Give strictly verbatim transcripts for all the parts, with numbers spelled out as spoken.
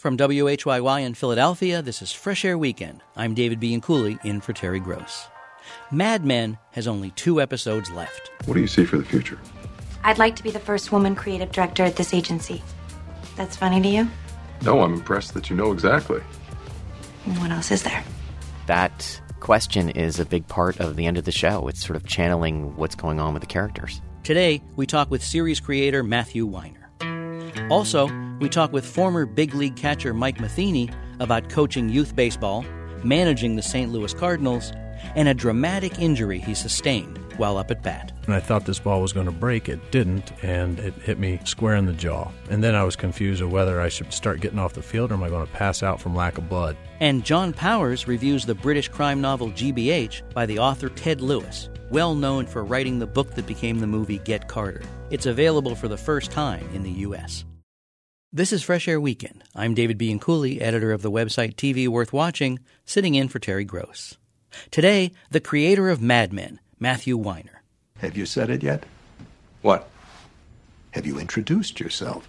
From W H Y Y in Philadelphia, this is Fresh Air Weekend. I'm David Bianculli, in for Terry Gross. Mad Men has only two episodes left. What do you see for the future? I'd like to be the first woman creative director at this agency. That's funny to you? No, I'm impressed that you know exactly. What else is there? That question is a big part of the end of the show. It's sort of channeling what's going on with the characters. Today, we talk with series creator Matthew Weiner. Also, we talk with former big league catcher Mike Matheny about coaching youth baseball, managing the Saint Louis Cardinals, and a dramatic injury he sustained while up at bat. And I thought this ball was going to break. It didn't, and it hit me square in the jaw. And then I was confused of whether I should start getting off the field or am I going to pass out from lack of blood. And John Powers reviews the British crime novel G B H by the author Ted Lewis, well known for writing the book that became the movie Get Carter. It's available for the first time in the U S This is Fresh Air Weekend. I'm David Bianculli, editor of the website T V Worth Watching, sitting in for Terry Gross. Today, the creator of Mad Men, Matthew Weiner. Have you said it yet? What? Have you introduced yourself?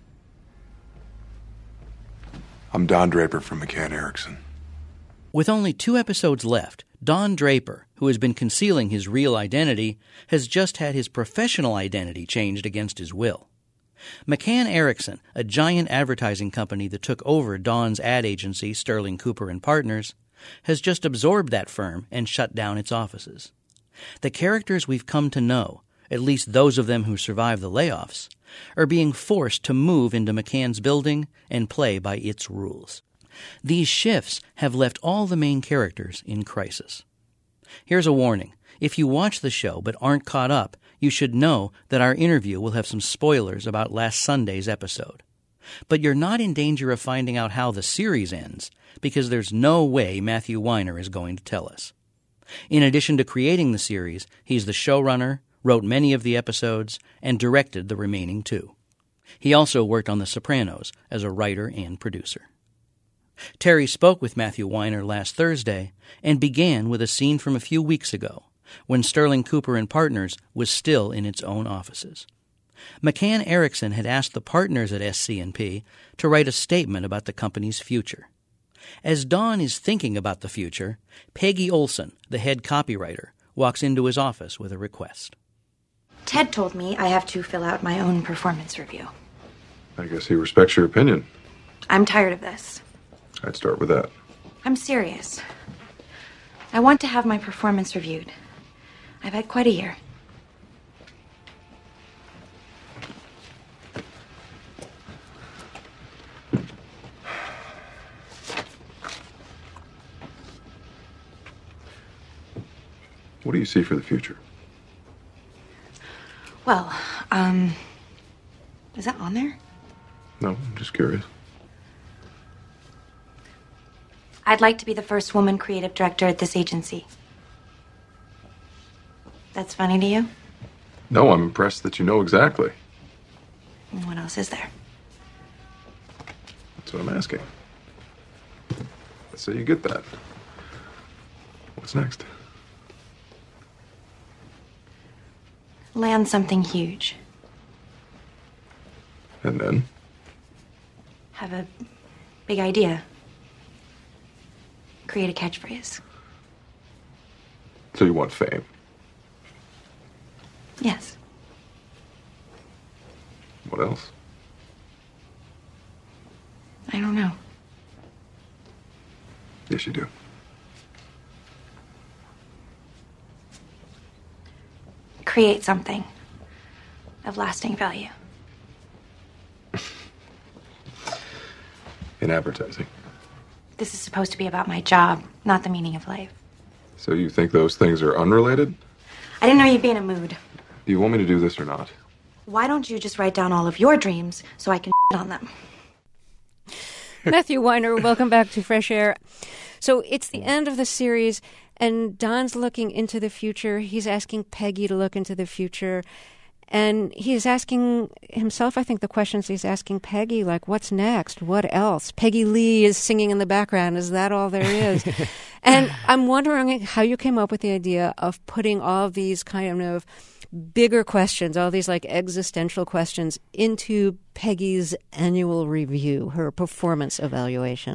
I'm Don Draper from McCann Erickson. With only two episodes left, Don Draper, who has been concealing his real identity, has just had his professional identity changed against his will. McCann Erickson, a giant advertising company that took over Don's ad agency, Sterling Cooper and Partners, has just absorbed that firm and shut down its offices. The characters we've come to know, at least those of them who survived the layoffs, are being forced to move into McCann's building and play by its rules. These shifts have left all the main characters in crisis. Here's a warning. If you watch the show but aren't caught up, you should know that our interview will have some spoilers about last Sunday's episode. But you're not in danger of finding out how the series ends, because there's no way Matthew Weiner is going to tell us. In addition to creating the series, he's the showrunner, wrote many of the episodes, and directed the remaining two. He also worked on The Sopranos as a writer and producer. Terry spoke with Matthew Weiner last Thursday and began with a scene from a few weeks ago, when Sterling Cooper and Partners was still in its own offices. McCann Erickson had asked the partners at S C and P to write a statement about the company's future. As Don is thinking about the future, Peggy Olson, the head copywriter, walks into his office with a request. Ted told me I have to fill out my own performance review. I guess he respects your opinion. I'm tired of this. I'd start with that. I'm serious. I want to have my performance reviewed. I've had quite a year. What do you see for the future? Well, um, is that on there? No, I'm just curious. I'd like to be the first woman creative director at this agency. That's funny to you? No, I'm impressed that you know exactly. What else is there? That's what I'm asking. Let's say you get that. What's next? Land something huge. And then? Have a big idea. Create a catchphrase. So you want fame? Yes. What else? I don't know. Yes, you do. Create something of lasting value. In advertising. This is supposed to be about my job, not the meaning of life. So you think those things are unrelated? I didn't know you'd be in a mood. Do you want me to do this or not? Why don't you just write down all of your dreams so I can on them? Matthew Weiner, welcome back to Fresh Air. So it's the end of the series, and Don's looking into the future. He's asking Peggy to look into the future. And he's asking himself, I think, the questions he's asking Peggy, like, what's next? What else? Peggy Lee is singing in the background. Is that all there is? And I'm wondering how you came up with the idea of putting all of these kind of bigger questions, all these like existential questions, into Peggy's annual review, her performance evaluation?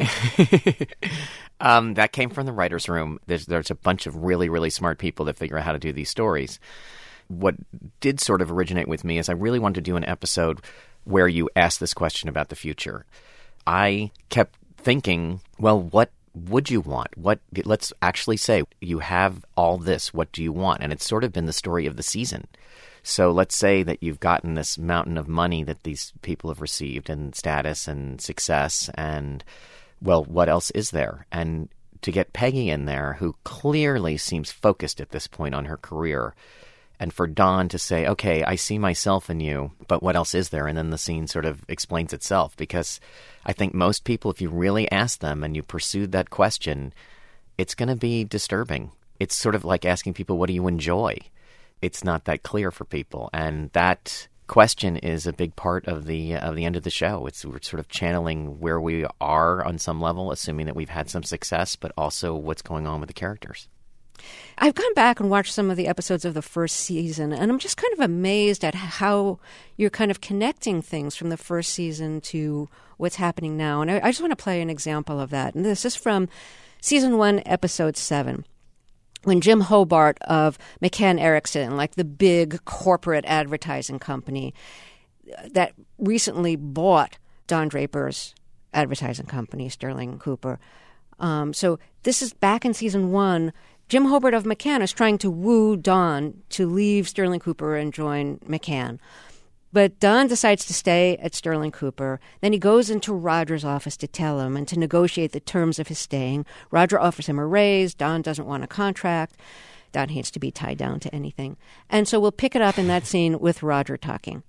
um, that came from the writer's room. There's, there's a bunch of really, really smart people that figure out how to do these stories. What did sort of originate with me is I really wanted to do an episode where you ask this question about the future. I kept thinking, well, what would you want? What? Let's actually say you have all this. What do you want? And it's sort of been the story of the season. So let's say that you've gotten this mountain of money that these people have received and status and success. And, well, what else is there? And to get Peggy in there, who clearly seems focused at this point on her career, and for Don to say, okay, I see myself in you, but what else is there? And then the scene sort of explains itself, because I think most people, if you really ask them and you pursued that question, it's going to be disturbing. It's sort of like asking people, what do you enjoy? It's not that clear for people. And that question is a big part of the of the end of the show. It's we're sort of channeling where we are on some level, assuming that we've had some success, but also what's going on with the characters. I've gone back and watched some of the episodes of the first season, and I'm just kind of amazed at how you're kind of connecting things from the first season to what's happening now. And I, I just want to play an example of that. And this is from season one, episode seven, when Jim Hobart of McCann Erickson, like the big corporate advertising company that recently bought Don Draper's advertising company, Sterling Cooper. Um, so this is back in season one. Jim Hobart of McCann is trying to woo Don to leave Sterling Cooper and join McCann. But Don decides to stay at Sterling Cooper. Then he goes into Roger's office to tell him and to negotiate the terms of his staying. Roger offers him a raise. Don doesn't want a contract. Don hates to be tied down to anything. And so we'll pick it up in that scene with Roger talking.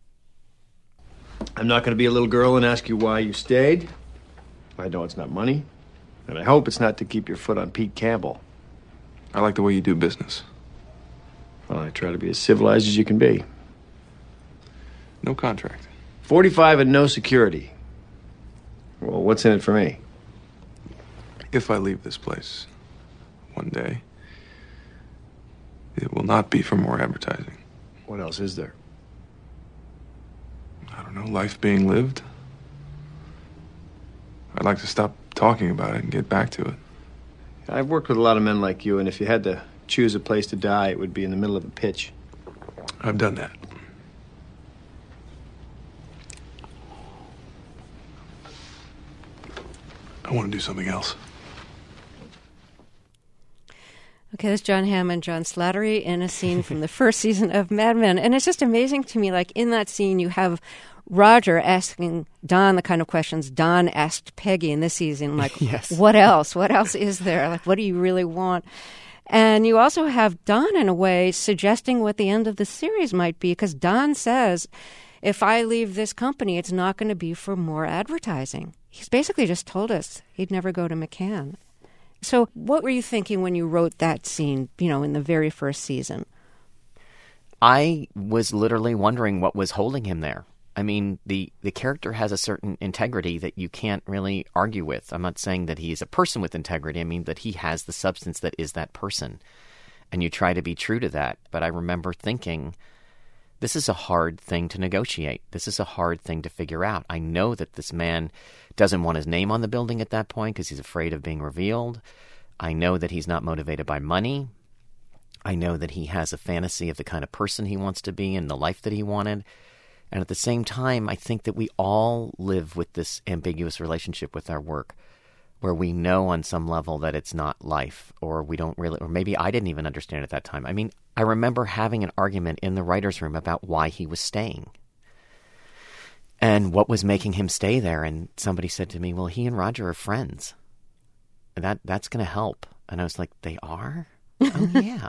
I'm not going to be a little girl and ask you why you stayed. I know it's not money. And I hope it's not to keep your foot on Pete Campbell. I like the way you do business. Well, I try to be as civilized as you can be. No contract. forty-five and no security. Well, what's in it for me? If I leave this place one day, it will not be for more advertising. What else is there? I don't know, life being lived. I'd like to stop talking about it and get back to it. I've worked with a lot of men like you, and if you had to choose a place to die, it would be in the middle of a pitch. I've done that. I want to do something else. Okay, that's John Hamm and John Slattery in a scene from the first season of Mad Men. And it's just amazing to me, like in that scene, you have Roger asking Don the kind of questions Don asked Peggy in this season, like, yes. What else? What else is there? Like, what do you really want? And you also have Don, in a way, suggesting what the end of the series might be, because Don says, if I leave this company, it's not going to be for more advertising. He's basically just told us he'd never go to McCann. So what were you thinking when you wrote that scene, you know, in the very first season? I was literally wondering what was holding him there. I mean, the, the character has a certain integrity that you can't really argue with. I'm not saying that he's a person with integrity. I mean that he has the substance that is that person. And you try to be true to that. But I remember thinking, this is a hard thing to negotiate. This is a hard thing to figure out. I know that this man doesn't want his name on the building at that point because he's afraid of being revealed. I know that he's not motivated by money. I know that he has a fantasy of the kind of person he wants to be and the life that he wanted. And at the same time, I think that we all live with this ambiguous relationship with our work where we know on some level that it's not life, or we don't really, or maybe I didn't even understand at that time. I mean, I remember having an argument in the writer's room about why he was staying and what was making him stay there. And somebody said to me, well, he and Roger are friends. That That's going to help. And I was like, they are? Oh, yeah.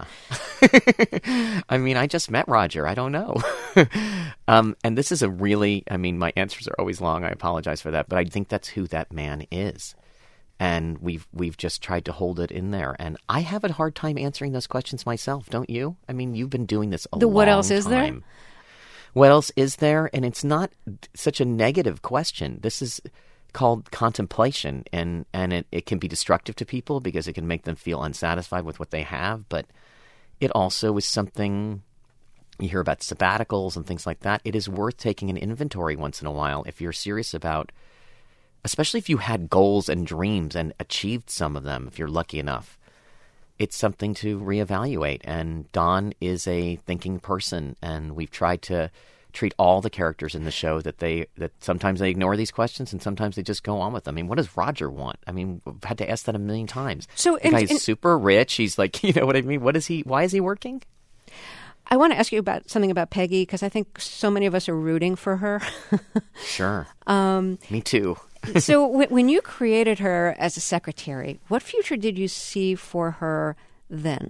I mean, I just met Roger. I don't know. um, and this is a really, I mean, my answers are always long. I apologize for that. But I think that's who that man is. And we've we've just tried to hold it in there. And I have a hard time answering those questions myself, don't you? I mean, you've been doing this a the long time. What else is there? What else is there? And it's not such a negative question. This is called contemplation, and, and it, it can be destructive to people because it can make them feel unsatisfied with what they have, but it also is something you hear about sabbaticals and things like that. It is worth taking an inventory once in a while if you're serious about, especially if you had goals and dreams and achieved some of them, if you're lucky enough. It's something to reevaluate. And Dawn is a thinking person, and we've tried to treat all the characters in the show that they that sometimes they ignore these questions and sometimes they just go on with them. I mean, what does Roger want? I mean, I've had to ask that a million times. So the guy's super rich. He's like, you know what I mean? What is he? Why is he working? I want to ask you about something about Peggy, because I think so many of us are rooting for her. Sure. Um, Me too. So w- when you created her as a secretary, what future did you see for her then?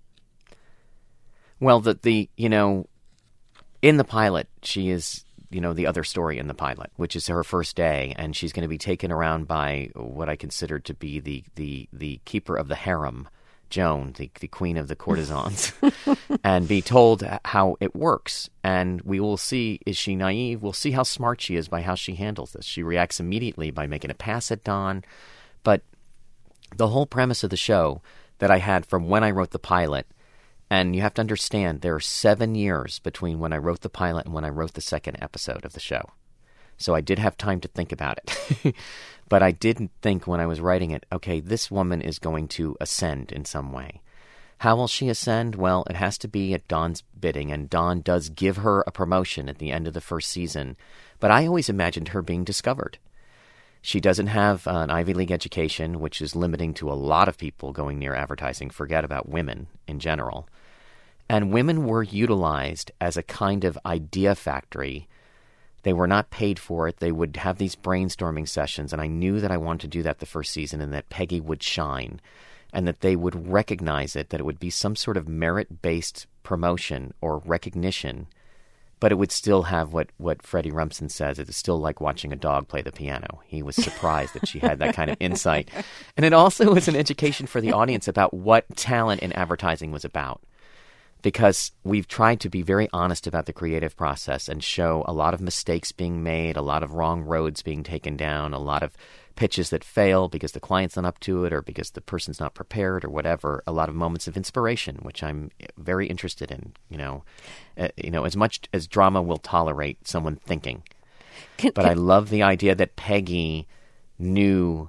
Well, the, the you know, in the pilot, she is, you know, the other story in the pilot, which is her first day, and she's going to be taken around by what I consider to be the, the, the keeper of the harem, Joan, the, the queen of the courtesans, and be told how it works. And we will see, is she naive? We'll see how smart she is by how she handles this. She reacts immediately by making a pass at Dawn. But the whole premise of the show that I had from when I wrote the pilot, and you have to understand there are seven years between when I wrote the pilot and when I wrote the second episode of the show. So I did have time to think about it. But I didn't think when I was writing it, okay, this woman is going to ascend in some way. How will she ascend? Well, it has to be at Dawn's bidding, and Dawn does give her a promotion at the end of the first season. But I always imagined her being discovered. She doesn't have an Ivy League education, which is limiting to a lot of people going near advertising. Forget about women in general. And women were utilized as a kind of idea factory. They were not paid for it. They would have these brainstorming sessions, and I knew that I wanted to do that the first season and that Peggy would shine and that they would recognize it, that it would be some sort of merit-based promotion or recognition, but it would still have what, what Freddie Rumsen says. It is still like watching a dog play the piano. He was surprised that she had that kind of insight. And it also was an education for the audience about what talent in advertising was about. Because we've tried to be very honest about the creative process and show a lot of mistakes being made, a lot of wrong roads being taken down, a lot of pitches that fail because the client's not up to it or because the person's not prepared or whatever, a lot of moments of inspiration, which I'm very interested in, you know, uh, you know, as much as drama will tolerate someone thinking. Can, but can... I love the idea that Peggy knew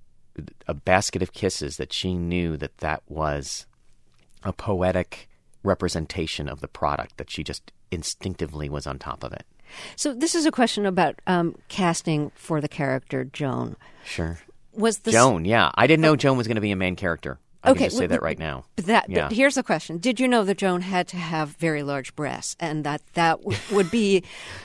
a basket of kisses, that she knew that that was a poetic representation of the product, that she just instinctively was on top of it. So this is a question about um, casting for the character Joan. Sure. Was this... Joan, yeah. I didn't know oh. Joan was going to be a main character. I okay, can just say well, that right now. But, that, yeah. but here's the question. Did you know that Joan had to have very large breasts, and that that w- would be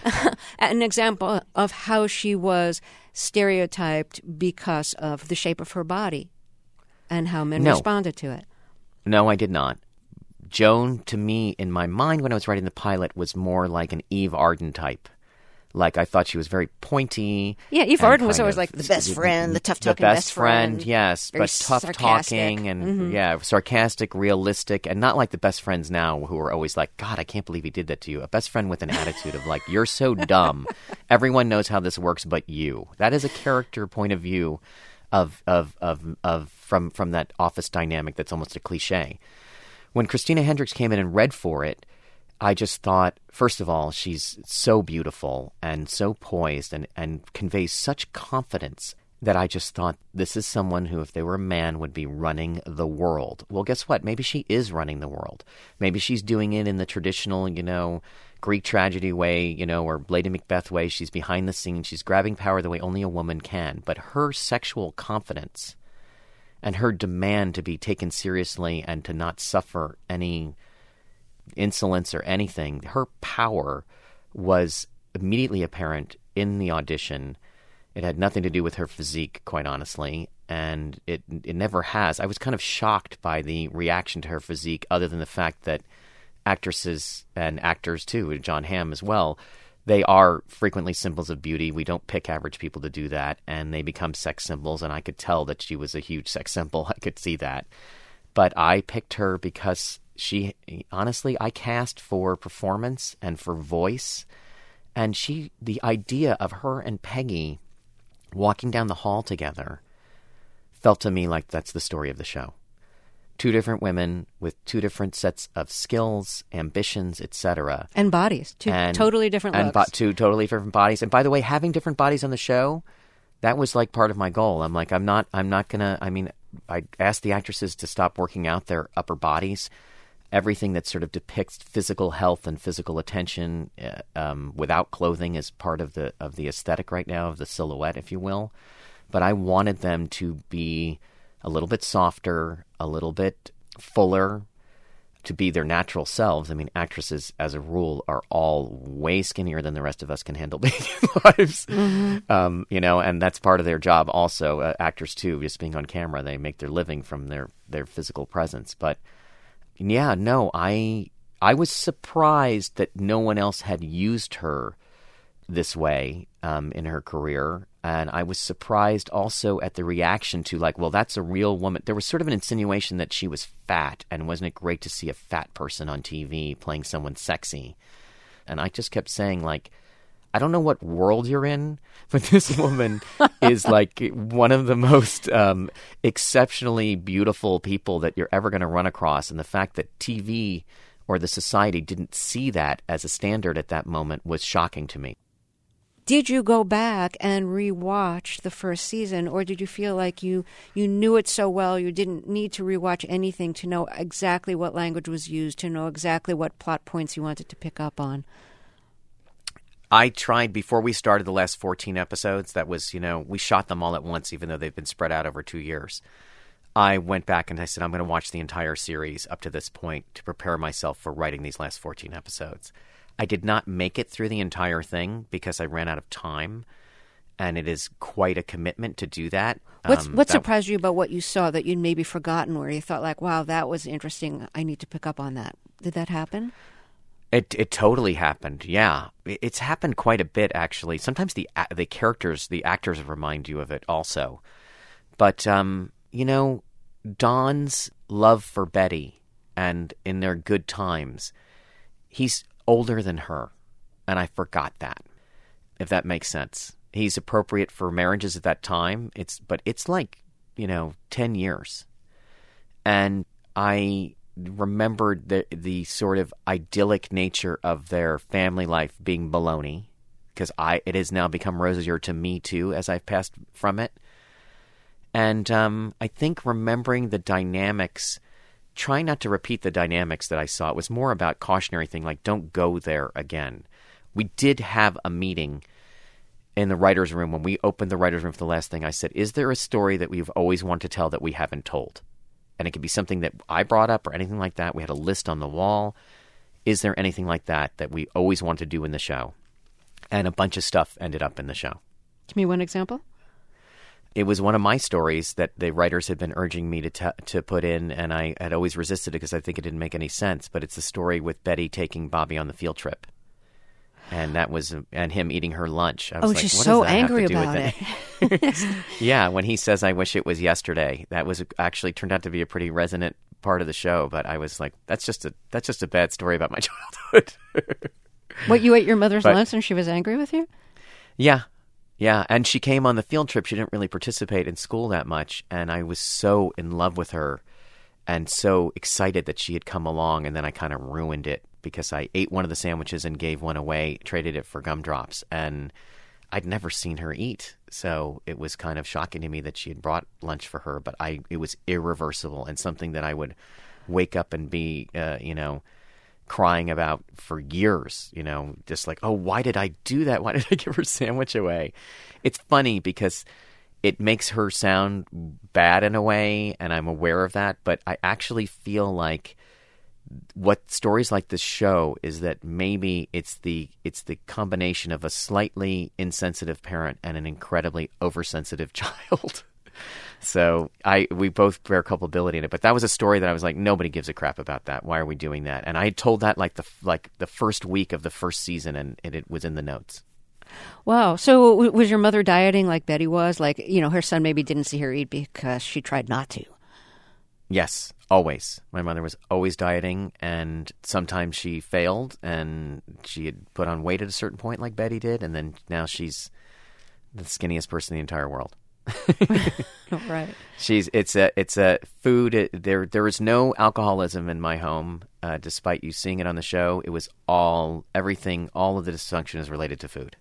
an example of how she was stereotyped because of the shape of her body and how men no. responded to it? No, I did not. Joan, to me, in my mind when I was writing the pilot, was more like an Eve Arden type. Like, I thought she was very pointy. Yeah, Eve Arden was always like the best friend, the tough-talking best, best friend. friend. Yes, but tough-talking and, mm-hmm. yeah, sarcastic, realistic, and not like the best friends now who are always like, God, I can't believe he did that to you. A best friend with an attitude of like, you're so dumb. Everyone knows how this works but you. That is a character point of view of of of, of from, from that office dynamic that's almost a cliche. When Christina Hendricks came in and read for it, I just thought, first of all, she's so beautiful and so poised and, and conveys such confidence that I just thought this is someone who, if they were a man, would be running the world. Well, guess what? Maybe she is running the world. Maybe she's doing it in the traditional, you know, Greek tragedy way, you know, or Lady Macbeth way. She's behind the scenes. She's grabbing power the way only a woman can. But her sexual confidence and her demand to be taken seriously and to not suffer any insolence or anything, her power was immediately apparent in the audition. It had nothing to do with her physique, quite honestly, and it it never has. I was kind of shocked by the reaction to her physique, other than the fact that actresses and actors, too, John Hamm as well, they are frequently symbols of beauty. We don't pick average people to do that, and they become sex symbols, and I could tell that she was a huge sex symbol. I could see that. But I picked her because she, honestly, I cast for performance and for voice, and she, the idea of her and Peggy walking down the hall together felt to me like that's the story of the show. two different women with two different sets of skills, ambitions, et cetera. And bodies. Two and, totally different and looks. Bo- two totally different bodies. And by the way, having different bodies on the show, that was like part of my goal. I'm like, I'm not, I'm not going to, I mean, I asked the actresses to stop working out their upper bodies. Everything that sort of depicts physical health and physical attention uh, um, without clothing is part of the of the aesthetic right now, of the silhouette, if you will. But I wanted them to be a little bit softer, a little bit fuller, to be their natural selves. I mean, actresses, as a rule, are all way skinnier than the rest of us can handle being in lives. Mm-hmm. Um, you know, and that's part of their job also. Uh, actors, too, just being on camera, they make their living from their, their physical presence. But yeah, no, I I was surprised that no one else had used her this way um, in her career. And I was surprised also at the reaction to, like, well, that's a real woman. There was sort of an insinuation that she was fat, and wasn't it great to see a fat person on T V playing someone sexy? And I just kept saying, like, I don't know what world you're in, but this woman is like one of the most um, exceptionally beautiful people that you're ever going to run across. And the fact that T V or the society didn't see that as a standard at that moment was shocking to me. Did you go back and rewatch the first season, or did you feel like you, you knew it so well you didn't need to rewatch anything to know exactly what language was used, to know exactly what plot points you wanted to pick up on? I tried before we started the last fourteen episodes. That was, you know, we shot them all at once, even though they've been spread out over two years. I went back and I said, I'm going to watch the entire series up to this point to prepare myself for writing these last fourteen episodes. I did not make it through the entire thing because I ran out of time, and it is quite a commitment to do that. What's, um, what that, surprised you about what you saw that you'd maybe forgotten, where you thought, like, wow, that was interesting, I need to pick up on that? Did that happen? It it totally happened, yeah. It's happened quite a bit, actually. Sometimes the the characters, the actors remind you of it also. But, um, you know, Don's love for Betty, and in their good times, he's older than her, and I forgot that, if that makes sense. He's appropriate for marriages at that time, It's but it's like, you know, ten years. And I remembered the the sort of idyllic nature of their family life being baloney, because I it has now become rosier to me too as I've passed from it. And um, I think remembering the dynamics, trying not to repeat the dynamics that I saw, it was more about cautionary thing, like don't go there again. We did have a meeting in the writer's room. When we opened the writer's room for the last thing, I said, is there a story that we've always wanted to tell that we haven't told? And it could be something that I brought up or anything like that. We had a list on the wall. Is there anything like that that we always want to do in the show? And a bunch of stuff ended up in the show. Give me one example. It was one of my stories that the writers had been urging me to t- to put in, and I had always resisted it because I think it didn't make any sense. But it's the story with Betty taking Bobby on the field trip. And that was, and him eating her lunch. I was oh, like, she's what so does that angry have to do about with it. Yeah, when he says, I wish it was yesterday, that was actually turned out to be a pretty resonant part of the show. But I was like, that's just a that's just a bad story about my childhood. What, you ate your mother's but, lunch and she was angry with you? Yeah, yeah. And she came on the field trip. She didn't really participate in school that much. And I was so in love with her and so excited that she had come along. And then I kind of ruined it, because I ate one of the sandwiches and gave one away, traded it for gumdrops, and I'd never seen her eat. So it was kind of shocking to me that she had brought lunch for her, but I it was irreversible and something that I would wake up and be, uh, you know, crying about for years, you know, just like, oh, why did I do that? Why did I give her sandwich away? It's funny because it makes her sound bad in a way, and I'm aware of that, but I actually feel like what stories like this show is that maybe it's the it's the combination of a slightly insensitive parent and an incredibly oversensitive child. So I we both bear culpability in it. But that was a story that I was like, nobody gives a crap about that. Why are we doing that? And I told that like the like the first week of the first season, and it, it was in the notes. Wow. So w- was your mother dieting like Betty was? Like, you know, her son maybe didn't see her eat because she tried not to. Yes, always. My mother was always dieting, and sometimes she failed, and she had put on weight at a certain point like Betty did, and then now she's the skinniest person in the entire world. Right. She's it's a it's a food. There there is no alcoholism in my home, uh, despite you seeing it on the show. It was all everything. All of the dysfunction is related to food.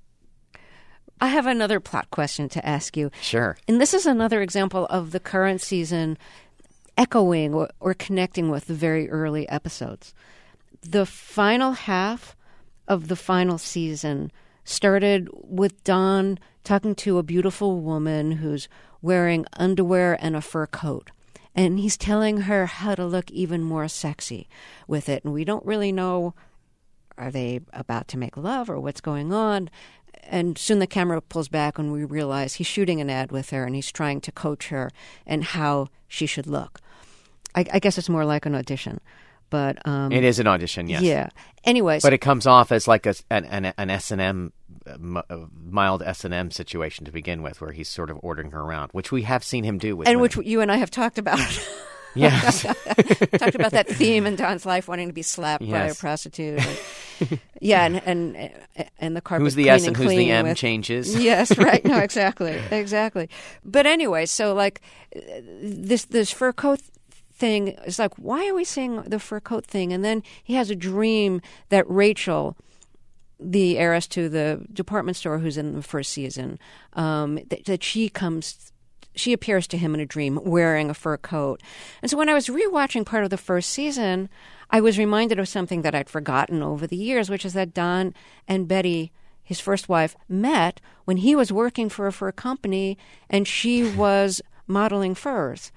I have another plot question to ask you. Sure. And this is another example of the current season echoing or, or connecting with the very early episodes. The final half of the final season started with Don talking to a beautiful woman who's wearing underwear and a fur coat. And he's telling her how to look even more sexy with it. And we don't really know, are they about to make love or what's going on? And soon the camera pulls back and we realize he's shooting an ad with her and he's trying to coach her in how she should look. I, I guess it's more like an audition. But um, it is an audition, yes. Yeah. Anyways. But it comes off as like a, an, an, an S and M, mild S and M situation to begin with, where he's sort of ordering her around, which we have seen him do with And women. which you and I have talked about. Yes. Talked about that theme in Don's life, wanting to be slapped yes. by a prostitute. And, yeah, and, and and the carpet Who's the cleaning, S and who's the M with, changes. Yes, right. No, exactly. Exactly. But anyway, so like this this fur coat thing is like, why are we seeing the fur coat thing? And then he has a dream that Rachel, the heiress to the department store who's in the first season, um, that, that she comes, she appears to him in a dream wearing a fur coat. And so when I was rewatching part of the first season, I was reminded of something that I'd forgotten over the years, which is that Don and Betty, his first wife, met when he was working for a fur company and she was modeling furs.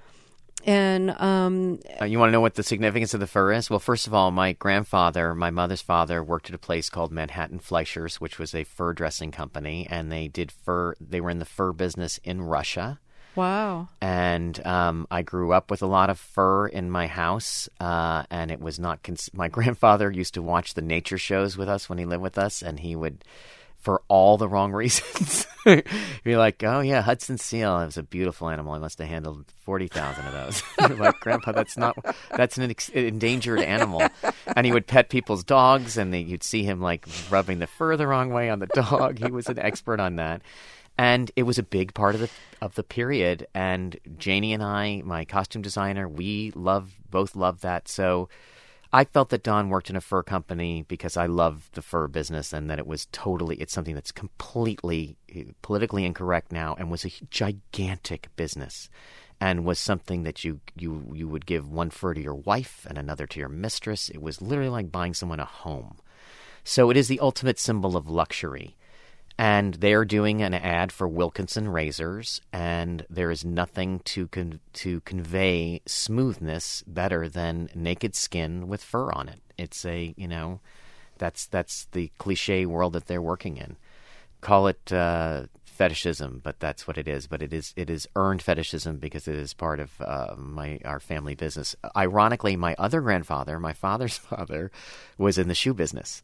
And um, uh, you want to know what the significance of the fur is? Well, first of all, my grandfather, my mother's father, worked at a place called Manhattan Fleischers, which was a fur dressing company, and they did fur. They were in the fur business in Russia. Wow. And um, I grew up with a lot of fur in my house, uh, and it was not. Cons- my grandfather used to watch the nature shows with us when he lived with us, and he would, for all the wrong reasons, be like, "Oh yeah, Hudson seal. It was a beautiful animal. I must have handled forty thousand of those." I'm like, "Grandpa, that's not. That's an ex- endangered animal." And he would pet people's dogs, and they, you'd see him like rubbing the fur the wrong way on the dog. He was an expert on that. And it was a big part of the of the period. And Janie and I, my costume designer, we love both loved that. So I felt that Don worked in a fur company because I love the fur business, and that it was totally it's something that's completely politically incorrect now, and was a gigantic business, and was something that you you you would give one fur to your wife and another to your mistress. It was literally like buying someone a home. So it is the ultimate symbol of luxury. And they're doing an ad for Wilkinson razors, and there is nothing to con- to convey smoothness better than naked skin with fur on it. It's a, you know, that's that's the cliche world that they're working in. Call it uh, fetishism, but that's what it is. But it is it is earned fetishism because it is part of uh, my our family business. Ironically, my other grandfather, my father's father, was in the shoe business.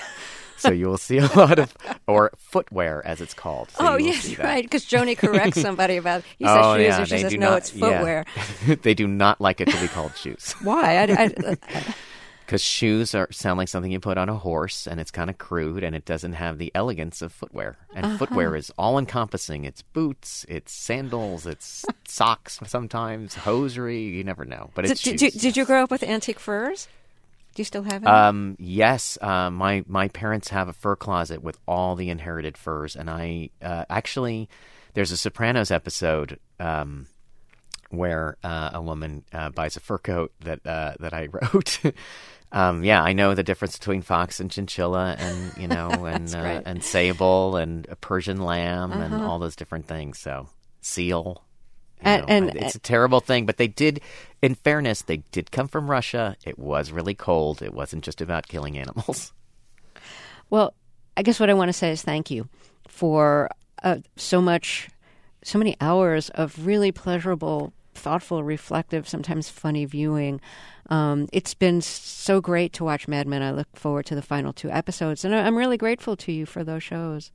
So you will see a lot of, or footwear as it's called. So oh, yes, right, because Joni corrects somebody about, he says oh, shoes, yeah, and she says, no, not, it's footwear. Yeah. They do not like it to be called shoes. Why? Because I, I, shoes are sound like something you put on a horse, and it's kind of crude, and it doesn't have the elegance of footwear. And uh-huh. footwear is all-encompassing. It's boots, it's sandals, it's socks sometimes, hosiery, you never know. But it's did, shoes. Did, did you grow up with antique furs? Do you still have it? Um, yes. Uh, my my parents have a fur closet with all the inherited furs, and I uh, actually there's a Sopranos episode um, where uh, a woman uh, buys a fur coat that uh, that I wrote. um, yeah, I know the difference between fox and chinchilla, and you know, and uh, right. and sable, and a Persian lamb, uh-huh. and all those different things. So seal. And, know, and it's a terrible thing, but they did, in fairness, they did come from Russia. It was really cold. It wasn't just about killing animals. Well, I guess what I want to say is thank you for uh, so much, so many hours of really pleasurable, thoughtful, reflective, sometimes funny viewing. Um, it's been so great to watch Mad Men. I look forward to the final two episodes, and I'm really grateful to you for those shows.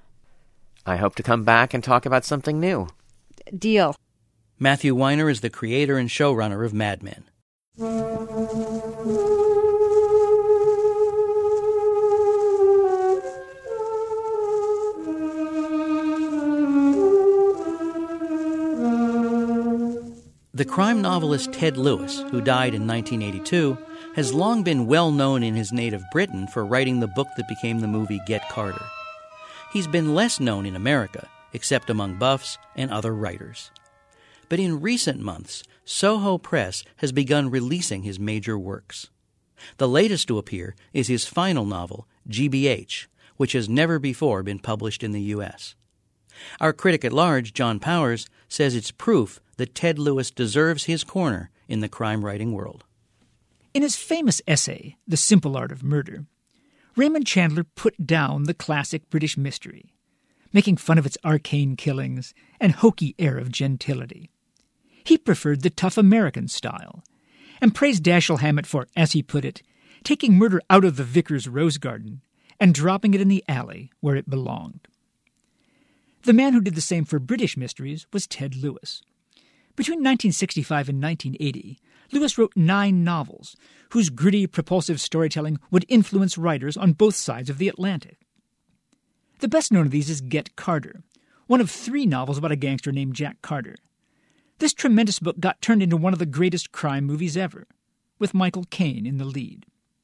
I hope to come back and talk about something new. Deal. Matthew Weiner is the creator and showrunner of Mad Men. The crime novelist Ted Lewis, who died in nineteen eighty-two, has long been well known in his native Britain for writing the book that became the movie Get Carter. He's been less known in America, except among buffs and other writers. But in recent months, Soho Press has begun releasing his major works. The latest to appear is his final novel, G B H, which has never before been published in the U S. Our critic at large, John Powers, says it's proof that Ted Lewis deserves his corner in the crime-writing world. In his famous essay, The Simple Art of Murder, Raymond Chandler put down the classic British mystery, making fun of its arcane killings and hokey air of gentility. He preferred the tough American style, and praised Dashiell Hammett for, as he put it, taking murder out of the vicar's rose garden and dropping it in the alley where it belonged. The man who did the same for British mysteries was Ted Lewis. Between nineteen sixty-five and nineteen eighty, Lewis wrote nine novels whose gritty, propulsive storytelling would influence writers on both sides of the Atlantic. The best known of these is Get Carter, one of three novels about a gangster named Jack Carter. This tremendous book got turned into one of the greatest crime movies ever, with Michael Caine in the lead.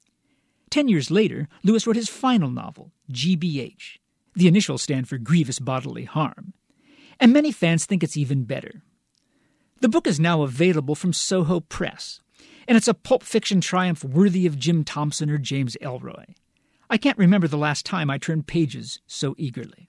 Ten years later, Lewis wrote his final novel, G B H. The initials stand for Grievous Bodily Harm, and many fans think it's even better. The book is now available from Soho Press, and it's a pulp fiction triumph worthy of Jim Thompson or James Ellroy. I can't remember the last time I turned pages so eagerly.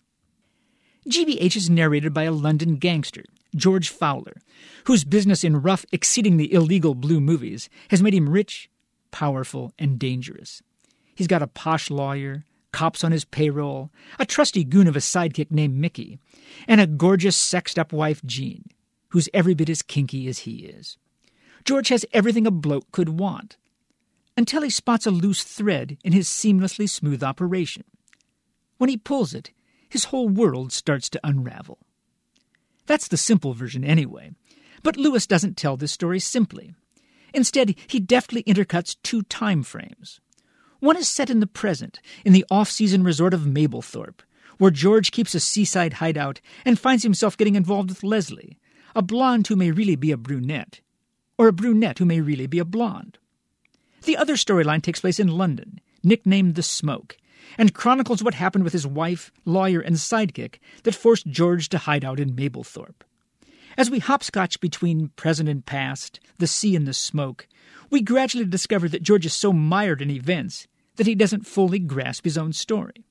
G B H is narrated by a London gangster, George Fowler, whose business in rough, exceedingly illegal blue movies has made him rich, powerful, and dangerous. He's got a posh lawyer, cops on his payroll, a trusty goon of a sidekick named Mickey, and a gorgeous, sexed-up wife, Jean, who's every bit as kinky as he is. George has everything a bloke could want, until he spots a loose thread in his seamlessly smooth operation. When he pulls it, his whole world starts to unravel. That's the simple version anyway, but Lewis doesn't tell this story simply. Instead, he deftly intercuts two time frames. One is set in the present, in the off-season resort of Mablethorpe, where George keeps a seaside hideout and finds himself getting involved with Leslie, a blonde who may really be a brunette, or a brunette who may really be a blonde. The other storyline takes place in London, nicknamed The Smoke, and chronicles what happened with his wife, lawyer, and sidekick that forced George to hide out in Mablethorpe. As we hopscotch between present and past, the sea and the smoke, we gradually discover that George is so mired in events that he doesn't fully grasp his own story.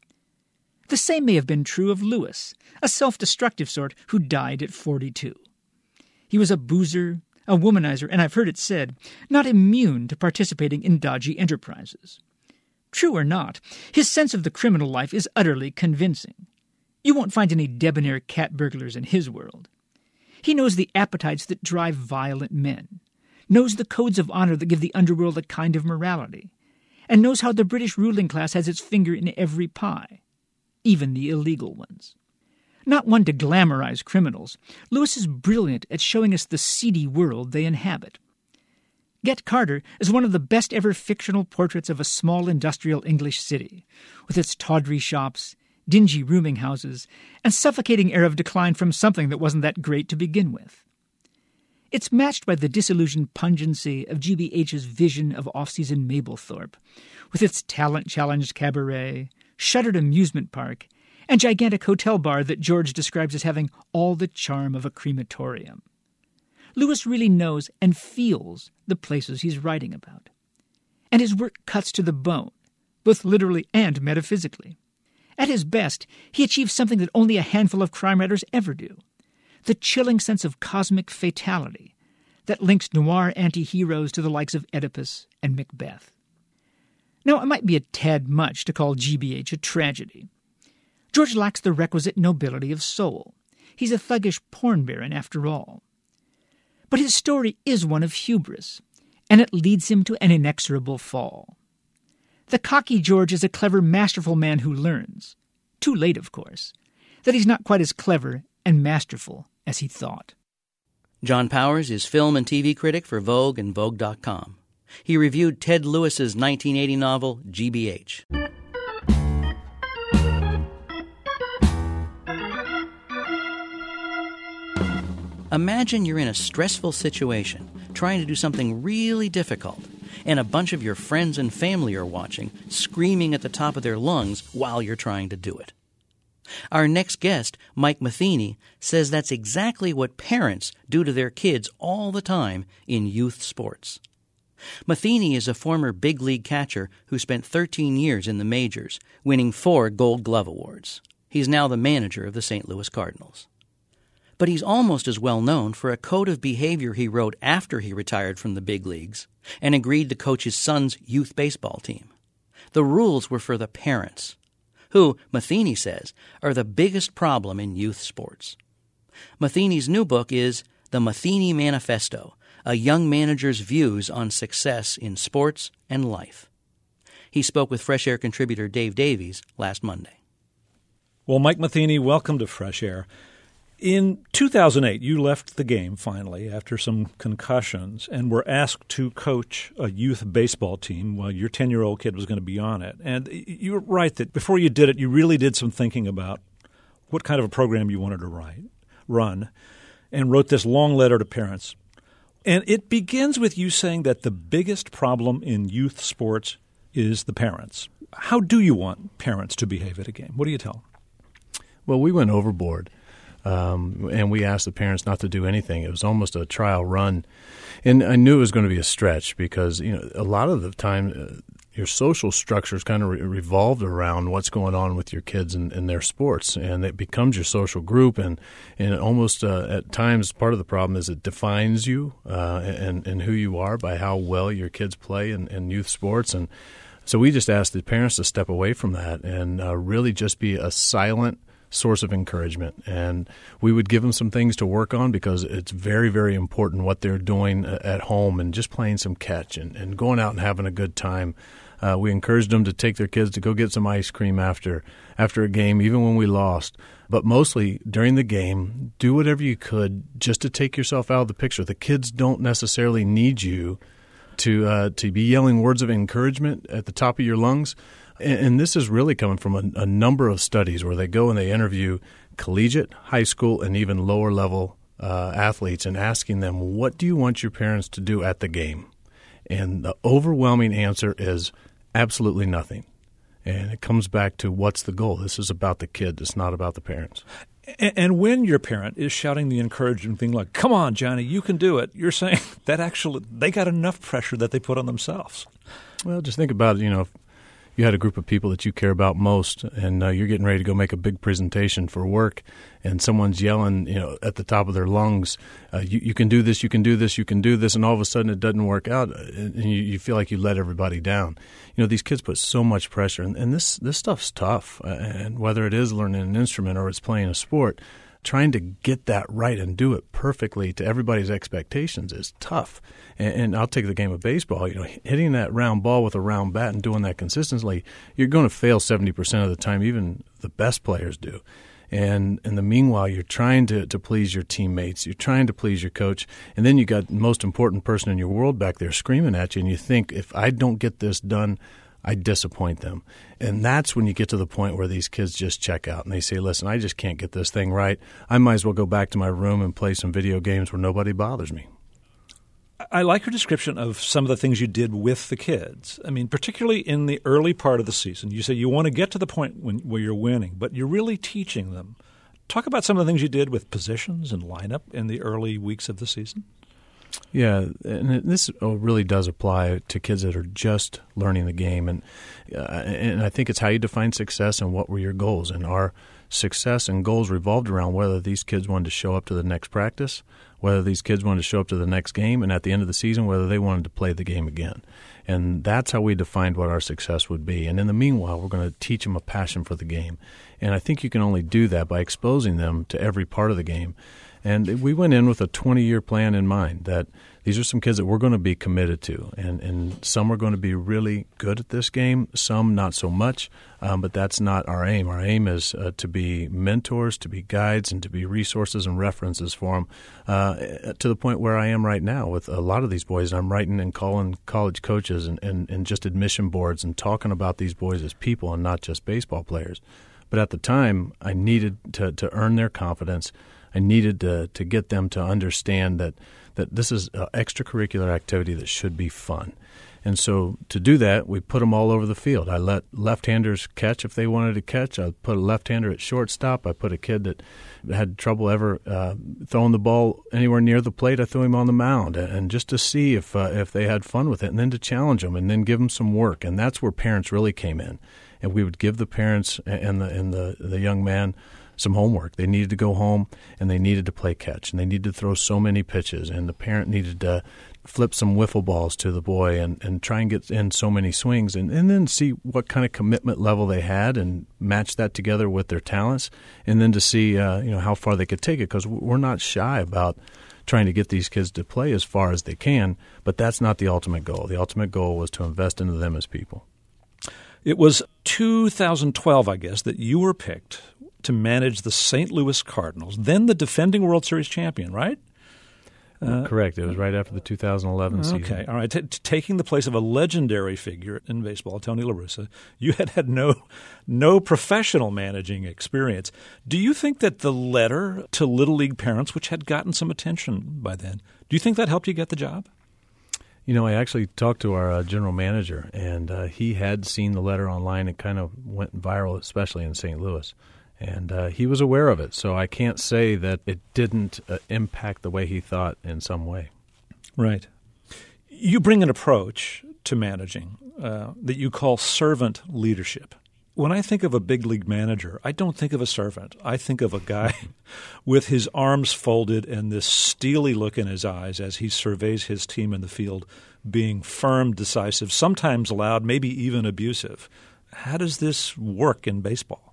The same may have been true of Lewis, a self-destructive sort who died at forty-two. He was a boozer, a womanizer, and I've heard it said, not immune to participating in dodgy enterprises. True or not, his sense of the criminal life is utterly convincing. You won't find any debonair cat burglars in his world. He knows the appetites that drive violent men, knows the codes of honor that give the underworld a kind of morality, and knows how the British ruling class has its finger in every pie, even the illegal ones. Not one to glamorize criminals, Lewis is brilliant at showing us the seedy world they inhabit. Get Carter is one of the best-ever fictional portraits of a small industrial English city, with its tawdry shops, dingy rooming houses, and suffocating air of decline from something that wasn't that great to begin with. It's matched by the disillusioned pungency of G B H's vision of off-season Mablethorpe, with its talent-challenged cabaret, shuttered amusement park, and gigantic hotel bar that George describes as having all the charm of a crematorium. Lewis really knows and feels the places he's writing about. And his work cuts to the bone, both literally and metaphysically. At his best, he achieves something that only a handful of crime writers ever do. The chilling sense of cosmic fatality that links noir anti-heroes to the likes of Oedipus and Macbeth. Now, it might be a tad much to call G B H a tragedy. George lacks the requisite nobility of soul. He's a thuggish porn baron, after all. But his story is one of hubris, and it leads him to an inexorable fall. The cocky George is a clever, masterful man who learns, too late, of course, that he's not quite as clever and masterful as he thought. John Powers is film and T V critic for Vogue and Vogue dot com. He reviewed Ted Lewis's nineteen eighty novel, G B H. Imagine you're in a stressful situation, trying to do something really difficult, and a bunch of your friends and family are watching, screaming at the top of their lungs while you're trying to do it. Our next guest, Mike Matheny, says that's exactly what parents do to their kids all the time in youth sports. Matheny is a former big league catcher who spent thirteen years in the majors, winning four Gold Glove awards. He's now the manager of the Saint Louis Cardinals. But he's almost as well known for a code of behavior he wrote after he retired from the big leagues and agreed to coach his son's youth baseball team. The rules were for the parents, who, Matheny says, are the biggest problem in youth sports. Matheny's new book is The Matheny Manifesto, a young manager's views on success in sports and life. He spoke with Fresh Air contributor Dave Davies last Monday. Well, Mike Matheny, welcome to Fresh Air. In two thousand eight, you left the game finally after some concussions and were asked to coach a youth baseball team while your ten-year-old kid was going to be on it. And you were right that before you did it, you really did some thinking about what kind of a program you wanted to write, run, and wrote this long letter to parents. And it begins with you saying that the biggest problem in youth sports is the parents. How do you want parents to behave at a game? What do you tell them? Well, we went overboard. Um, and we asked the parents not to do anything. It was almost a trial run. And I knew it was going to be a stretch because, you know, a lot of the time uh, your social structure is kind of re- revolved around what's going on with your kids and, and their sports. And it becomes your social group. And, and almost uh, at times part of the problem is it defines you uh, and, and who you are by how well your kids play in, in youth sports. And so we just asked the parents to step away from that and uh, really just be a silent source of encouragement. And we would give them some things to work on because it's very, very important what they're doing at home and just playing some catch and, and going out and having a good time. Uh, we encouraged them to take their kids to go get some ice cream after after a game, even when we lost. But mostly during the game, do whatever you could just to take yourself out of the picture. The kids don't necessarily need you to uh, to be yelling words of encouragement at the top of your lungs. And this is really coming from a, a number of studies where they go and they interview collegiate, high school, and even lower-level uh, athletes and asking them, what do you want your parents to do at the game? And the overwhelming answer is absolutely nothing. And it comes back to what's the goal? This is about the kid. It's not about the parents. And when your parent is shouting the encouraging thing like, come on, Johnny, you can do it, you're saying that actually they got enough pressure that they put on themselves. Well, just think about it, you know, if you had a group of people that you care about most and uh, you're getting ready to go make a big presentation for work and someone's yelling, you know, at the top of their lungs, uh, you, you can do this, you can do this, you can do this, and all of a sudden it doesn't work out and you, you feel like you let everybody down. You know, these kids put so much pressure, and, and this, this stuff's tough. Uh, and whether it is learning an instrument or it's playing a sport, trying to get that right and do it perfectly to everybody's expectations is tough. And, and I'll take the game of baseball. You know, hitting that round ball with a round bat and doing that consistently, you're going to fail seventy percent of the time. Even the best players do. And in the meanwhile, you're trying to, to please your teammates. You're trying to please your coach. And then you got the most important person in your world back there screaming at you. And you think, if I don't get this done, I disappoint them. And that's when you get to the point where these kids just check out and they say, listen, I just can't get this thing right. I might as well go back to my room and play some video games where nobody bothers me. I like your description of some of the things you did with the kids. I mean, particularly in the early part of the season. You say you want to get to the point when, where you're winning, but you're really teaching them. Talk about some of the things you did with positions and lineup in the early weeks of the season. Yeah, and this really does apply to kids that are just learning the game. And uh, and I think it's how you define success and what were your goals. And our success and goals revolved around whether these kids wanted to show up to the next practice, whether these kids wanted to show up to the next game, and at the end of the season, whether they wanted to play the game again. And that's how we defined what our success would be. And in the meanwhile, we're going to teach them a passion for the game. And I think you can only do that by exposing them to every part of the game. And we went in with a twenty-year plan in mind that these are some kids that we're going to be committed to. And, and some are going to be really good at this game, some not so much, um, but that's not our aim. Our aim is uh, to be mentors, to be guides, and to be resources and references for them uh, to the point where I am right now with a lot of these boys. I'm writing and calling college coaches and, and, and just admission boards and talking about these boys as people and not just baseball players. But at the time, I needed to, to earn their confidence. I needed to, to get them to understand that, that this is an extracurricular activity that should be fun. And so to do that, we put them all over the field. I let left-handers catch if they wanted to catch. I put a left-hander at shortstop. I put a kid that had trouble ever uh, throwing the ball anywhere near the plate. I threw him on the mound, and just to see if uh, if they had fun with it, and then to challenge them, and then give them some work. And that's where parents really came in. And we would give the parents and the and the, the young man some homework. They needed to go home, and they needed to play catch, and they needed to throw so many pitches, and the parent needed to flip some wiffle balls to the boy and, and try and get in so many swings, and, and then see what kind of commitment level they had and match that together with their talents, and then to see uh, you know how far they could take it, because we're not shy about trying to get these kids to play as far as they can, but that's not the ultimate goal. The ultimate goal was to invest into them as people. It was two thousand twelve, I guess, that you were picked to manage the Saint Louis Cardinals, then the defending World Series champion, right? Uh, Correct. It was right after the two thousand eleven okay. season. Okay, all right. T- t- taking the place of a legendary figure in baseball, Tony La Russa, you had had no no professional managing experience. Do you think that the letter to Little League parents, which had gotten some attention by then, do you think that helped you get the job? You know, I actually talked to our uh, general manager, and uh, he had seen the letter online. It kind of went viral, especially in Saint Louis. And uh, he was aware of it, so I can't say that it didn't uh, impact the way he thought in some way. Right. You bring an approach to managing uh, that you call servant leadership. When I think of a big league manager, I don't think of a servant. I think of a guy with his arms folded and this steely look in his eyes as he surveys his team in the field, being firm, decisive, sometimes loud, maybe even abusive. How does this work in baseball?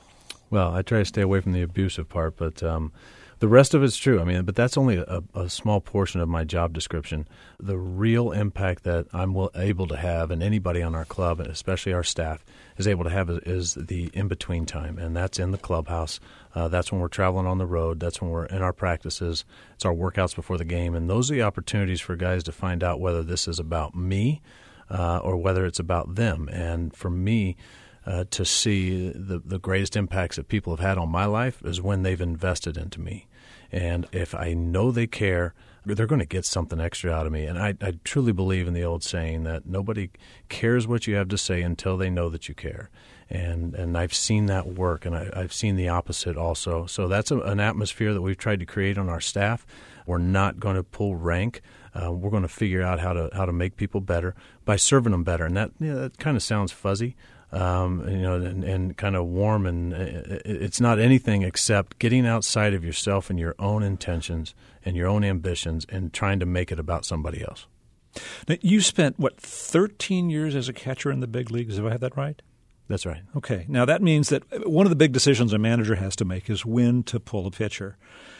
Well, I try to stay away from the abusive part, but um, the rest of it's true. I mean, but that's only a, a small portion of my job description. The real impact that I'm able to have, and anybody on our club, and especially our staff, is able to have is the in-between time, and that's in the clubhouse. Uh, that's when we're traveling on the road. That's when we're in our practices. It's our workouts before the game, and those are the opportunities for guys to find out whether this is about me uh, or whether it's about them. And for me, Uh, to see the the greatest impacts that people have had on my life is when they've invested into me. And if I know they care, they're going to get something extra out of me. And I, I truly believe in the old saying that nobody cares what you have to say until they know that you care. And and I've seen that work, and I, I've seen the opposite also. So that's a, an atmosphere that we've tried to create on our staff. We're not going to pull rank. Uh, we're going to figure out how to how to make people better by serving them better. And that, you know, that kind of sounds fuzzy. Um, you know, and, and kind of warm, and it's not anything except getting outside of yourself and your own intentions and your own ambitions and trying to make it about somebody else. Now, you spent, what, thirteen years as a catcher in the big leagues, if I have that right? That's right. Okay. Now, that means that one of the big decisions a manager has to make is when to pull a pitcher.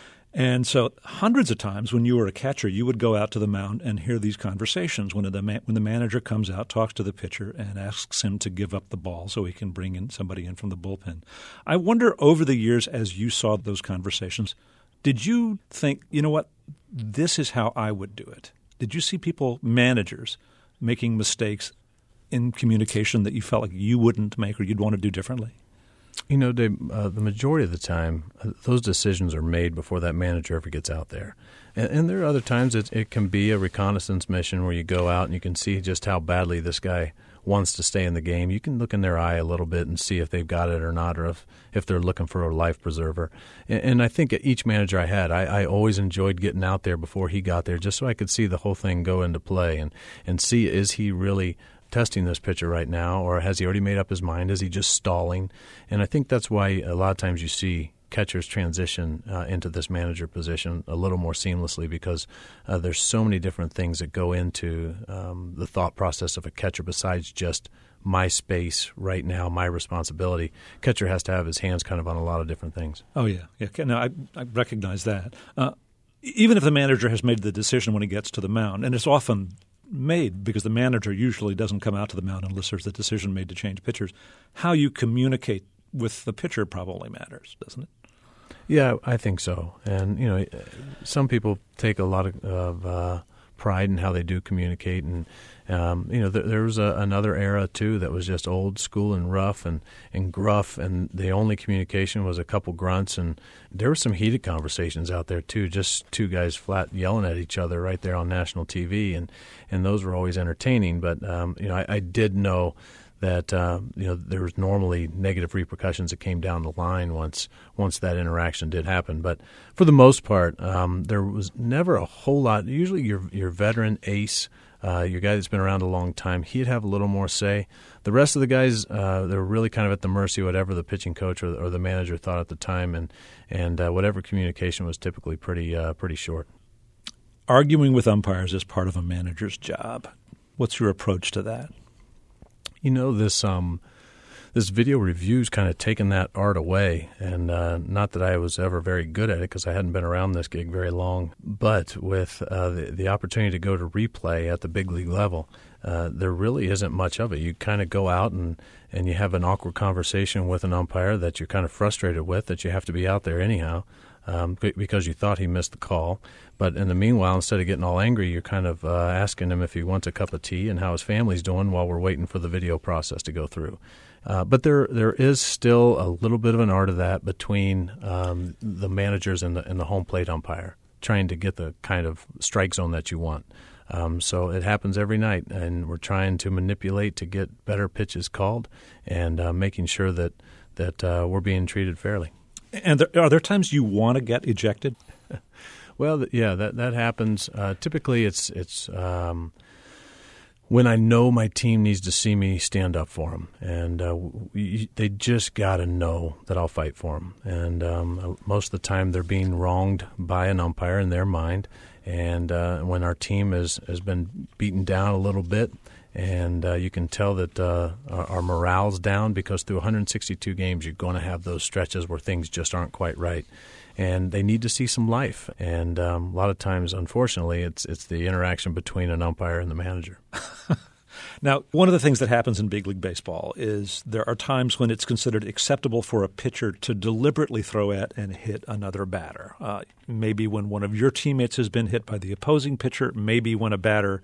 And so hundreds of times when you were a catcher, you would go out to the mound and hear these conversations when the, man, when the manager comes out, talks to the pitcher, and asks him to give up the ball so he can bring in somebody in from the bullpen. I wonder, over the years, as you saw those conversations, did you think, you know what, this is how I would do it? Did you see people, managers, making mistakes in communication that you felt like you wouldn't make or you'd want to do differently? You know, Dave, uh, the majority of the time, uh, those decisions are made before that manager ever gets out there. And, and there are other times it, it can be a reconnaissance mission where you go out and you can see just how badly this guy wants to stay in the game. You can look in their eye a little bit and see if they've got it or not, or if, if they're looking for a life preserver. And, and I think at each manager I had, I, I always enjoyed getting out there before he got there just so I could see the whole thing go into play and, and see, is he really testing this pitcher right now, or has he already made up his mind? Is he just stalling? And I think that's why a lot of times you see catchers transition uh, into this manager position a little more seamlessly, because uh, there's so many different things that go into um, the thought process of a catcher besides just my space right now, my responsibility. Catcher has to have his hands kind of on a lot of different things. Oh, yeah. yeah. No, I, I recognize that. Uh, even if the manager has made the decision when he gets to the mound, and it's often made because the manager usually doesn't come out to the mound unless there's a decision made to change pitchers, how you communicate with the pitcher probably matters, doesn't it? Yeah, I think so. And, you know, some people take a lot of, of uh, pride in how they do communicate. And um, you know, there, there was a, another era too that was just old school and rough and, and gruff, and the only communication was a couple grunts. And there were some heated conversations out there too, just two guys flat yelling at each other right there on national T V, and and those were always entertaining. But um, you know, I, I did know that uh, you know there was normally negative repercussions that came down the line once once that interaction did happen. But for the most part, um, there was never a whole lot. Usually, your your veteran ace, uh, your guy that's been around a long time, he'd have a little more say. The rest of the guys, uh, they're really kind of at the mercy of whatever the pitching coach or, or the manager thought at the time, and and uh, whatever communication was typically pretty uh, pretty short. Arguing with umpires is part of a manager's job. What's your approach to that? You know, this um, this video review's kind of taken that art away, and uh, not that I was ever very good at it because I hadn't been around this gig very long, but with uh, the, the opportunity to go to replay at the big league level, uh, there really isn't much of it. You kind of go out and, and you have an awkward conversation with an umpire that you're kind of frustrated with, that you have to be out there anyhow. Um, because you thought he missed the call. But in the meanwhile, instead of getting all angry, you're kind of uh, asking him if he wants a cup of tea and how his family's doing while we're waiting for the video process to go through. Uh, but there there is still a little bit of an art of that between um, the managers and the, and the home plate umpire, trying to get the kind of strike zone that you want. Um, so it happens every night, and we're trying to manipulate to get better pitches called and uh, making sure that, that uh, we're being treated fairly. And there, are there times you want to get ejected? Well, yeah, that that happens. Uh, typically, it's it's um, when I know my team needs to see me stand up for them, and uh, we, they just got to know that I'll fight for them. And um, most of the time, they're being wronged by an umpire in their mind. And uh, when our team is, has been beaten down a little bit, and uh, you can tell that uh, our, our morale's down, because through one hundred sixty-two games, you're going to have those stretches where things just aren't quite right. And they need to see some life. And um, a lot of times, unfortunately, it's it's the interaction between an umpire and the manager. Now, one of the things that happens in big league baseball is there are times when it's considered acceptable for a pitcher to deliberately throw at and hit another batter. Uh, maybe when one of your teammates has been hit by the opposing pitcher, maybe when a batter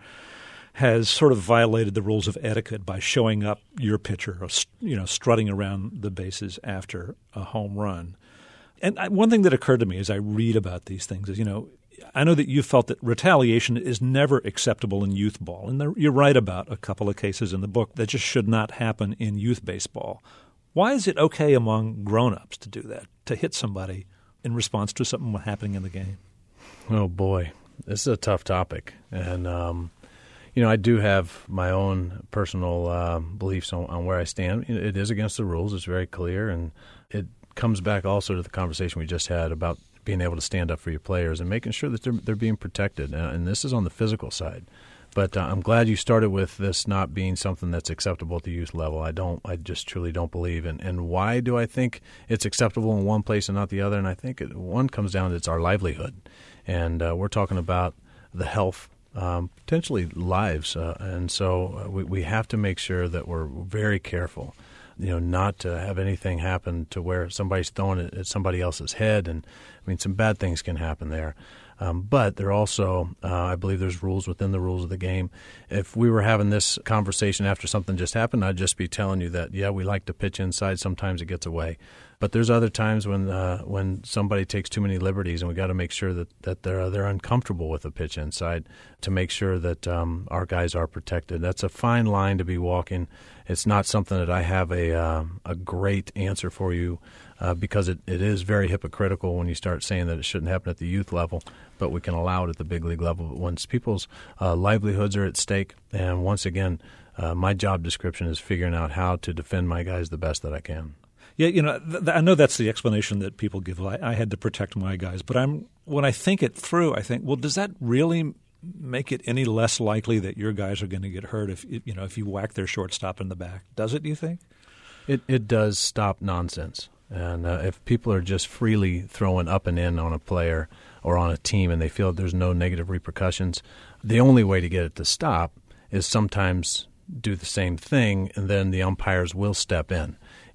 has sort of violated the rules of etiquette by showing up your pitcher, or, you know, strutting around the bases after a home run. And I, one thing that occurred to me as I read about these things is, you know, I know that you felt that retaliation is never acceptable in youth ball. And there, you're right about a couple of cases in the book that just should not happen in youth baseball. Why is it okay among grown-ups to do that, to hit somebody in response to something happening in the game? Oh, boy. This is a tough topic. And, um, you know, I do have my own personal uh, beliefs on, on where I stand. It is against the rules. It's very clear. And it comes back also to the conversation we just had about being able to stand up for your players and making sure that they're they're being protected. Uh, and this is on the physical side. But uh, I'm glad you started with this not being something that's acceptable at the youth level. I don't. I just truly don't believe. And and why do I think it's acceptable in one place and not the other? And I think it, one comes down to it's our livelihood, and uh, we're talking about the health, um, potentially lives, uh, and so uh, we we have to make sure that we're very careful. You know, not to have anything happen to where somebody's throwing it at somebody else's head. And, I mean, some bad things can happen there. Um, but there also, uh, I believe there's rules within the rules of the game. If we were having this conversation after something just happened, I'd just be telling you that, yeah, we like to pitch inside. Sometimes it gets away. But there's other times when uh, when somebody takes too many liberties, and we got to make sure that, that they're they're uncomfortable with a pitch inside to make sure that um, our guys are protected. That's a fine line to be walking. It's not something that I have a uh, a great answer for you uh, because it, it is very hypocritical when you start saying that it shouldn't happen at the youth level, but we can allow it at the big league level. But once people's uh, livelihoods are at stake, and once again, uh, my job description is figuring out how to defend my guys the best that I can. Yeah, you know, th- I know that's the explanation that people give. I, I had to protect my guys, but I'm when I think it through, I think, well, does that really make it any less likely that your guys are going to get hurt if you know if you whack their shortstop in the back? Does it? Do you think? It it does stop nonsense, and uh, if people are just freely throwing up and in on a player or on a team, and they feel there's no negative repercussions, the only way to get it to stop is sometimes do the same thing, and then the umpires will step in.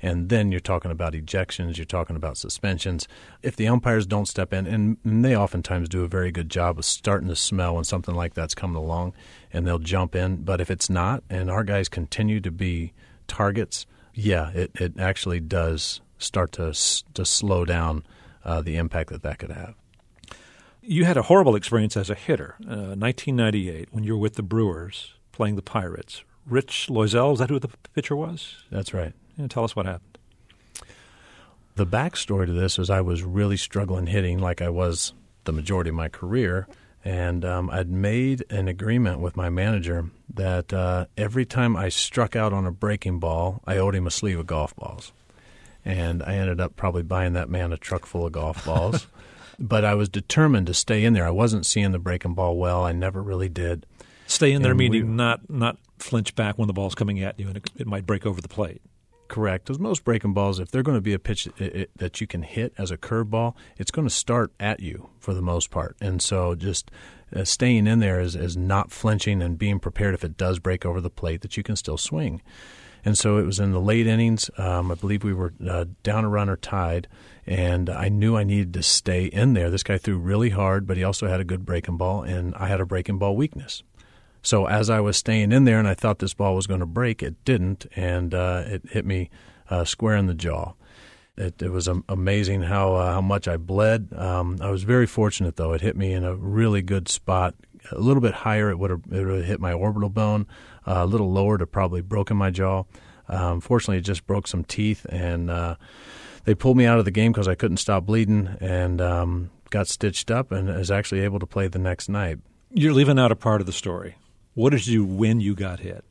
And then you're talking about ejections, you're talking about suspensions. If the umpires don't step in, and, and they oftentimes do a very good job of starting to smell when something like that's coming along, and they'll jump in. But if it's not, and our guys continue to be targets, yeah, it, it actually does start to to slow down uh, the impact that that could have. You had a horrible experience as a hitter, uh, nineteen ninety-eight, when you were with the Brewers playing the Pirates. Rich Loisel, is that who the pitcher was? That's right. Yeah, tell us what happened. The backstory to this is I was really struggling hitting like I was the majority of my career, and um, I'd made an agreement with my manager that uh, every time I struck out on a breaking ball, I owed him a sleeve of golf balls. And I ended up probably buying that man a truck full of golf balls. But I was determined to stay in there. I wasn't seeing the breaking ball well. I never really did. Stay in there and meaning we, not not flinch back when the ball's coming at you and it, it might break over the plate. Correct. Because most breaking balls, if they're going to be a pitch it, it, that you can hit as a curveball, it's going to start at you for the most part. And so just uh, staying in there is, is not flinching and being prepared if it does break over the plate that you can still swing. And so it was in the late innings. Um, I believe we were uh, down a run or tied, and I knew I needed to stay in there. This guy threw really hard, but he also had a good breaking ball, and I had a breaking ball weakness. So as I was staying in there and I thought this ball was going to break, it didn't, and uh, it hit me uh, square in the jaw. It, it was um, amazing how uh, how much I bled. Um, I was very fortunate, though. It hit me in a really good spot. A little bit higher, it would have, it would have hit my orbital bone. Uh, a little lower, it probably broken my jaw. Um, fortunately, it just broke some teeth, and uh, they pulled me out of the game because I couldn't stop bleeding, and um, got stitched up and was actually able to play the next night. You're leaving out a part of the story. What did you do when you got hit?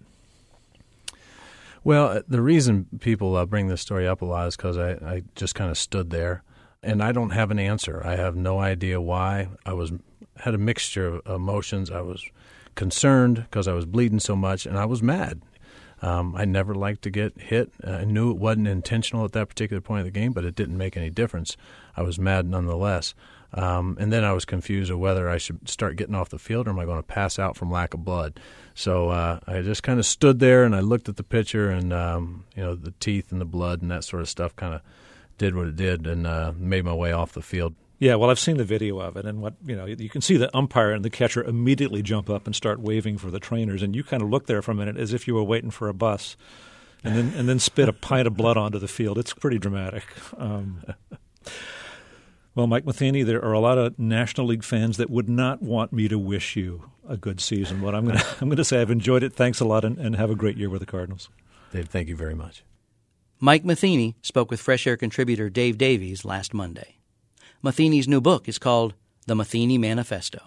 Well, the reason people uh, bring this story up a lot is because I, I just kind of stood there, and I don't have an answer. I have no idea why. I was had a mixture of emotions. I was concerned because I was bleeding so much, and I was mad. Um, I never liked to get hit. I knew it wasn't intentional at that particular point of the game, but it didn't make any difference. I was mad nonetheless. Um, and then I was confused of whether I should start getting off the field or am I going to pass out from lack of blood. So uh, I just kind of stood there and I looked at the pitcher, and um, you know, the teeth and the blood and that sort of stuff kind of did what it did, and uh, made my way off the field. Yeah, well, I've seen the video of it, and what you know, you can see the umpire and the catcher immediately jump up and start waving for the trainers, and you kind of look there for a minute as if you were waiting for a bus, and then and then spit a pint of blood onto the field. It's pretty dramatic. Um, well, Mike Matheny, there are a lot of National League fans that would not want me to wish you a good season. But I'm going to I'm going to say I've enjoyed it. Thanks a lot, and, and have a great year with the Cardinals. Dave, thank you very much. Mike Matheny spoke with Fresh Air contributor Dave Davies last Monday. Matheny's new book is called The Matheny Manifesto.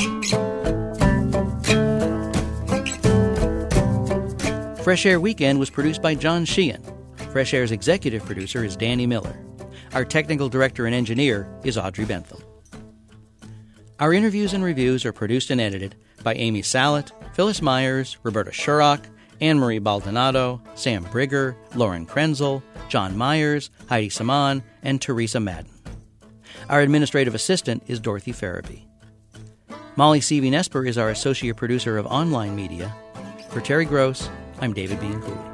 Fresh Air Weekend was produced by John Sheehan. Fresh Air's executive producer is Danny Miller. Our technical director and engineer is Audrey Bentham. Our interviews and reviews are produced and edited by Amy Sallet, Phyllis Myers, Roberta Shurrock, Anne-Marie Baldonado, Sam Brigger, Lauren Krenzel, John Myers, Heidi Saman, and Teresa Madden. Our administrative assistant is Dorothy Farabee. Molly Seavey-Nesper is our associate producer of online media. For Terry Gross, I'm David Bianculli.